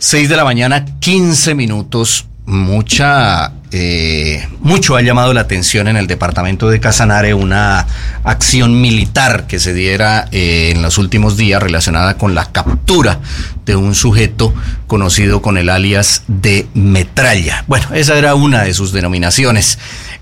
6 de la mañana, 15 minutos. Mucho ha llamado la atención en el departamento de Casanare una acción militar que se diera en los últimos días relacionada con la captura de un sujeto conocido con el alias de Metralla. Bueno, esa era una de sus denominaciones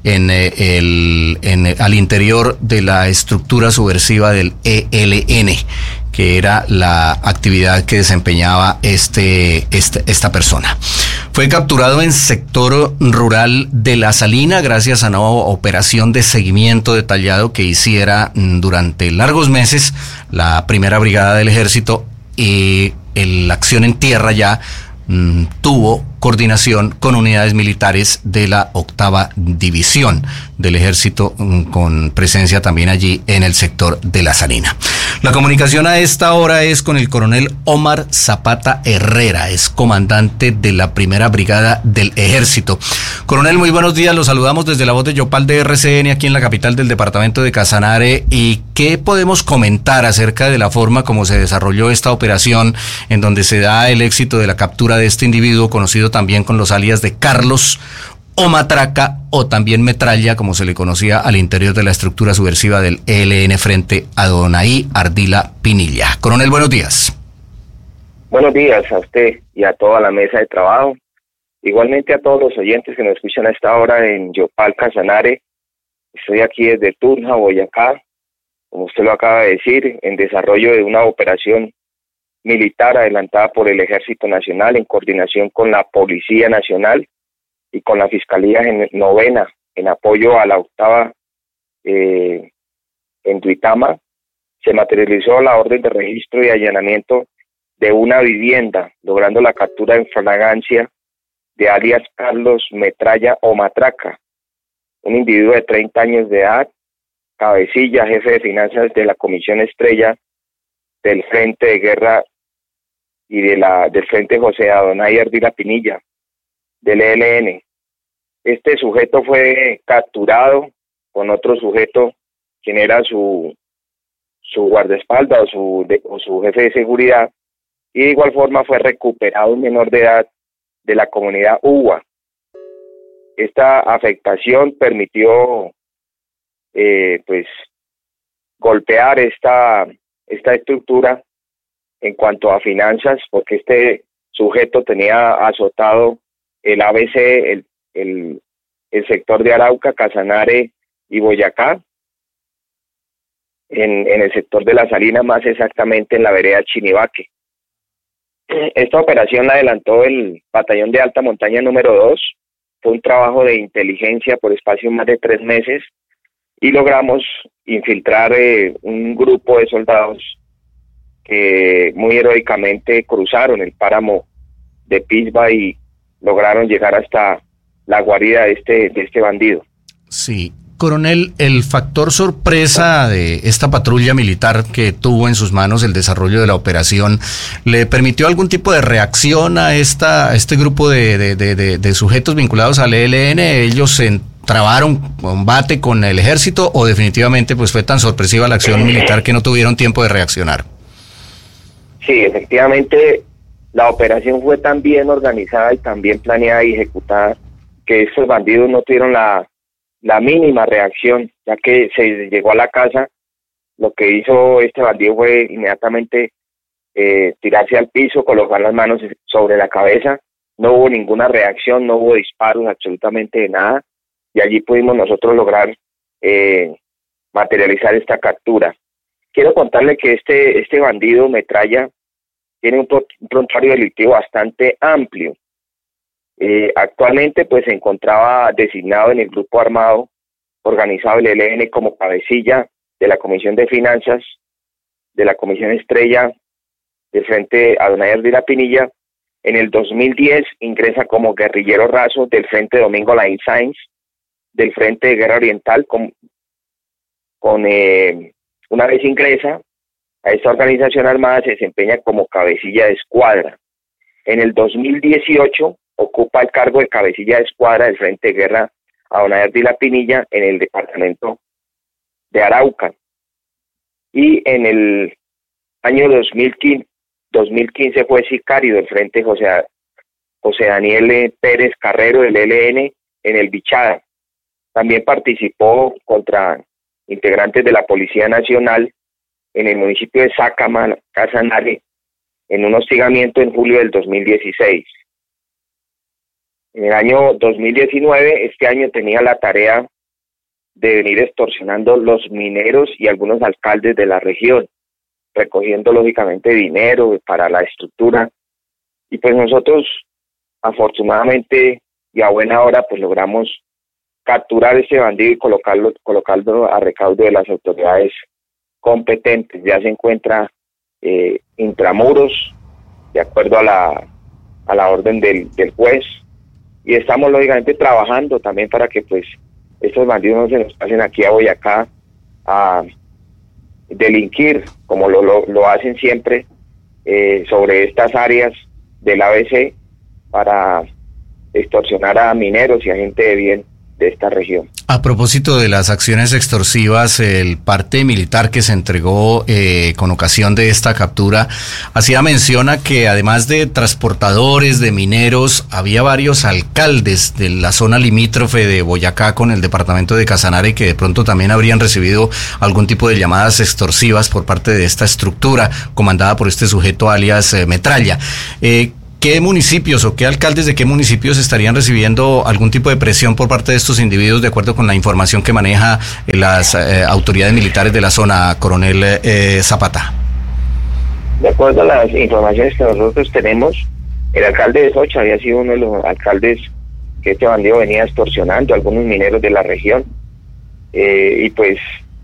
al interior de la estructura subversiva del ELN, que era la actividad que desempeñaba esta persona. Fue capturado en sector rural de La Salina gracias a una operación de seguimiento detallado que hiciera durante largos meses la primera brigada del ejército, y la acción en tierra ya tuvo coordinación con unidades militares de la 8ª División del Ejército, con presencia también allí en el sector de La Salina. La comunicación a esta hora es con el coronel Omar Zapata Herrera, es comandante de la primera brigada del Ejército. Coronel, muy buenos días, los saludamos desde la voz de Yopal de RCN aquí en la capital del departamento de Casanare. ¿Y qué podemos comentar acerca de la forma como se desarrolló esta operación en donde se da el éxito de la captura de este individuo conocido también con los alias de Carlos o Matraca, o también Metralla, como se le conocía al interior de la estructura subversiva del ELN frente a Adonai Ardila Pinilla? Coronel, buenos días. Buenos días a usted y a toda la mesa de trabajo. Igualmente a todos los oyentes que nos escuchan a esta hora en Yopal, Casanare. Estoy aquí desde Tunja, Boyacá, como usted lo acaba de decir, en desarrollo de una operación militar adelantada por el Ejército Nacional en coordinación con la Policía Nacional y con la Fiscalía Novena en apoyo a la 8ª en Duitama. Se materializó la orden de registro y allanamiento de una vivienda, logrando la captura en flagrancia de alias Carlos Metralla o Matraca, un individuo de 30 años de edad, cabecilla, jefe de finanzas de la Comisión Estrella del Frente de Guerra y del Frente José Adonai Ardila Pinilla, del ELN. Este sujeto fue capturado con otro sujeto, quien era su guardaespaldas o su jefe de seguridad, y de igual forma fue recuperado un menor de edad de la comunidad UBA. Esta afectación permitió golpear esta estructura en cuanto a finanzas, porque este sujeto tenía azotado el ABC, el sector de Arauca, Casanare y Boyacá, en el sector de La Salina, más exactamente en la vereda Chinibaque. Esta operación la adelantó el Batallón de Alta Montaña número 2, fue un trabajo de inteligencia por espacio de más de 3 meses, y logramos infiltrar un grupo de soldados que muy heroicamente cruzaron el páramo de Pisba y lograron llegar hasta la guarida de este bandido. Sí. Coronel, el factor sorpresa de esta patrulla militar que tuvo en sus manos el desarrollo de la operación, ¿le permitió algún tipo de reacción a este grupo de sujetos vinculados al ELN? ¿Ellos se trabaron combate con el ejército o definitivamente pues fue tan sorpresiva la acción militar que no tuvieron tiempo de reaccionar? Sí, efectivamente, la operación fue tan bien organizada y tan bien planeada y ejecutada que estos bandidos no tuvieron la mínima reacción, ya que se llegó a la casa. Lo que hizo este bandido fue inmediatamente tirarse al piso, colocar las manos sobre la cabeza. No hubo ninguna reacción, no hubo disparos, absolutamente de nada, y allí pudimos nosotros lograr materializar esta captura. Quiero contarle que este bandido Metralla tiene un prontuario delictivo bastante amplio. Actualmente pues se encontraba designado en el grupo armado organizado del ELN como cabecilla de la Comisión de Finanzas de la Comisión Estrella del Frente Adonai Ardila Pinilla. En el 2010 ingresa como guerrillero raso del Frente Domingo Laín Sáenz, del Frente de Guerra Oriental. Una vez ingresa a esta organización armada, se desempeña como cabecilla de escuadra. En el 2018 ocupa el cargo de cabecilla de escuadra del Frente de Guerra Adonai Ardila Pinilla en el departamento de Arauca. Y en el año 2015 fue sicario del Frente José José Daniel Pérez Carrero del ELN en el Bichada. También participó contra integrantes de la Policía Nacional en el municipio de Sácama, Casanare, en un hostigamiento en julio del 2016. En el año 2019, este año tenía la tarea de venir extorsionando los mineros y algunos alcaldes de la región, recogiendo lógicamente dinero para la estructura. Y pues nosotros, afortunadamente y a buena hora, pues logramos capturar ese bandido y colocarlo a recaudo de las autoridades competentes. Ya se encuentra intramuros, de acuerdo a la orden del juez, y estamos lógicamente trabajando también para que pues estos bandidos no se nos pasen aquí a Boyacá a delinquir, como lo hacen siempre, sobre estas áreas del ABC para extorsionar a mineros y a gente de bien de esta región. A propósito de las acciones extorsivas, el parte militar que se entregó con ocasión de esta captura hacía mención a que además de transportadores, de mineros, había varios alcaldes de la zona limítrofe de Boyacá con el departamento de Casanare que de pronto también habrían recibido algún tipo de llamadas extorsivas por parte de esta estructura comandada por este sujeto alias Metralla. ¿Qué municipios o qué alcaldes de qué municipios estarían recibiendo algún tipo de presión por parte de estos individuos de acuerdo con la información que maneja las autoridades militares de la zona, coronel Zapata? De acuerdo a las informaciones que nosotros tenemos, el alcalde de Socha había sido uno de los alcaldes que este bandido venía extorsionando a algunos mineros de la región. Y pues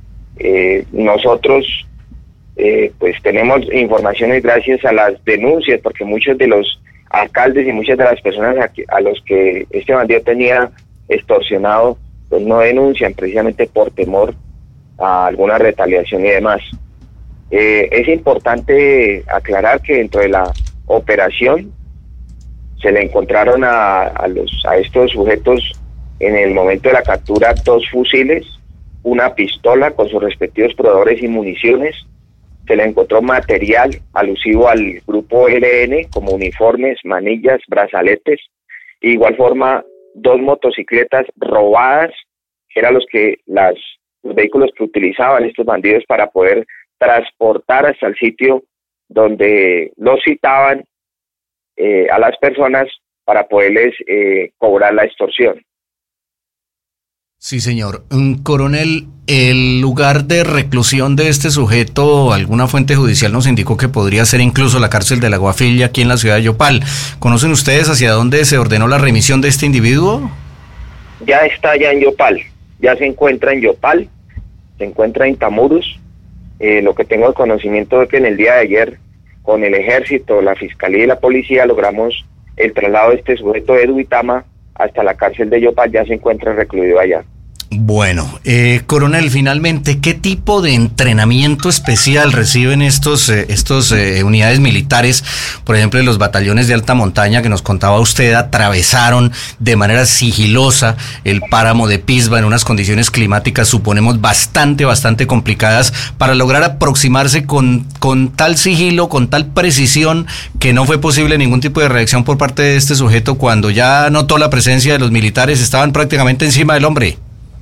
nosotros pues tenemos informaciones gracias a las denuncias, porque muchos de los alcaldes y muchas de las personas a los que este bandido tenía extorsionado, pues no denuncian precisamente por temor a alguna retaliación y demás. Es importante aclarar que dentro de la operación se le encontraron a estos sujetos en el momento de la captura 2 fusiles, una pistola con sus respectivos proveedores y municiones. Se le encontró material alusivo al grupo ELN, como uniformes, manillas, brazaletes. De igual forma, 2 motocicletas robadas, que eran los vehículos que utilizaban estos bandidos para poder transportar hasta el sitio donde los citaban a las personas para poderles cobrar la extorsión. Sí, señor. Coronel, el lugar de reclusión de este sujeto, alguna fuente judicial nos indicó que podría ser incluso la cárcel de la Guafilla aquí en la ciudad de Yopal. ¿Conocen ustedes hacia dónde se ordenó la remisión de este individuo? Ya está ya en Yopal, ya se encuentra en Yopal, se encuentra en Tamurus. Lo que tengo el conocimiento es que en el día de ayer, con el ejército, la fiscalía y la policía, logramos el traslado de este sujeto de Duitama hasta la cárcel de Yopal. Ya se encuentra recluido allá. Bueno, coronel, finalmente, ¿qué tipo de entrenamiento especial reciben estos unidades militares? Por ejemplo, los batallones de alta montaña que nos contaba usted atravesaron de manera sigilosa el páramo de Pisba en unas condiciones climáticas, suponemos, bastante complicadas, para lograr aproximarse con tal sigilo, con tal precisión, que no fue posible ningún tipo de reacción por parte de este sujeto cuando ya notó la presencia de los militares. Estaban prácticamente encima del hombre.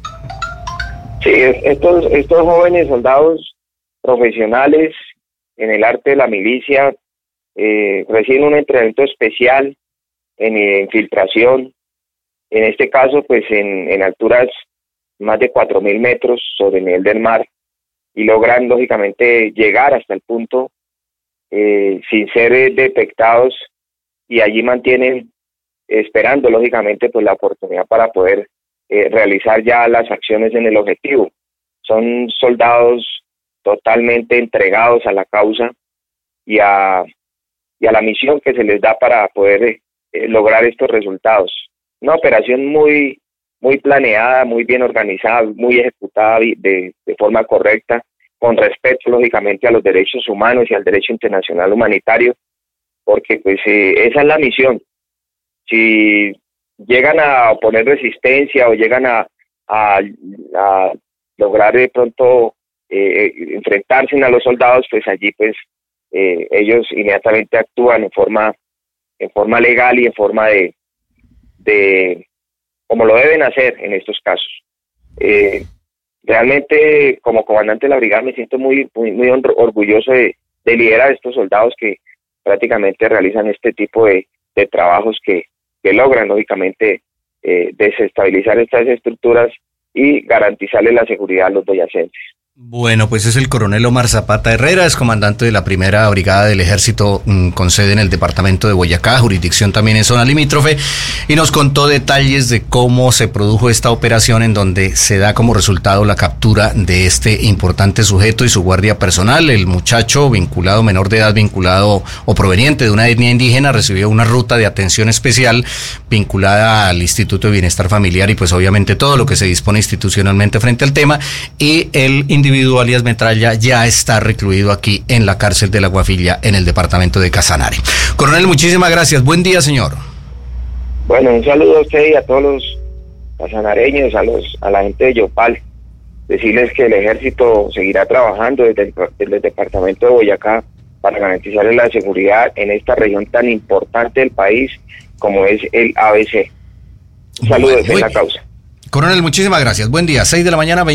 Sí, estos jóvenes soldados profesionales en el arte de la milicia reciben un entrenamiento especial en infiltración, en este caso pues en alturas más de 4.000 metros sobre el nivel del mar, y logran lógicamente llegar hasta el punto sin ser detectados, y allí mantienen esperando lógicamente pues la oportunidad para poder realizar ya las acciones en el objetivo. Son soldados totalmente entregados a la causa y a la misión que se les da para poder lograr estos resultados. Una operación muy planeada, muy bien organizada, muy ejecutada de forma correcta, con respeto lógicamente a los derechos humanos y al derecho internacional humanitario, porque pues esa es la misión. Si llegan a oponer resistencia o llegan a lograr de pronto enfrentarse a los soldados, pues allí pues ellos inmediatamente actúan en forma en forma legal y en forma de como lo deben hacer en estos casos. Realmente, como comandante de la brigada, me siento muy orgulloso de liderar a estos soldados que prácticamente realizan este tipo de trabajos que logran, lógicamente, desestabilizar estas estructuras y garantizarle la seguridad a los boyacenses. Bueno, pues es el coronel Omar Zapata Herrera, es comandante de la primera brigada del ejército con sede en el departamento de Boyacá, jurisdicción también en zona limítrofe, y nos contó detalles de cómo se produjo esta operación en donde se da como resultado la captura de este importante sujeto y su guardia personal. El muchacho vinculado, menor de edad, vinculado o proveniente de una etnia indígena, recibió una ruta de atención especial vinculada al Instituto de Bienestar Familiar y pues obviamente todo lo que se dispone institucionalmente frente al tema, y el individuo alias Metralla ya está recluido aquí en la cárcel de La Guafilla en el departamento de Casanare. Coronel, muchísimas gracias. Buen día, señor. Bueno, un saludo a usted y a todos los casanareños, a la gente de Yopal. Decirles que el ejército seguirá trabajando desde el departamento de Boyacá para garantizarles la seguridad en esta región tan importante del país como es el ABC. Un saludo de fe en la causa. Coronel, muchísimas gracias. Buen día. 6 de la mañana.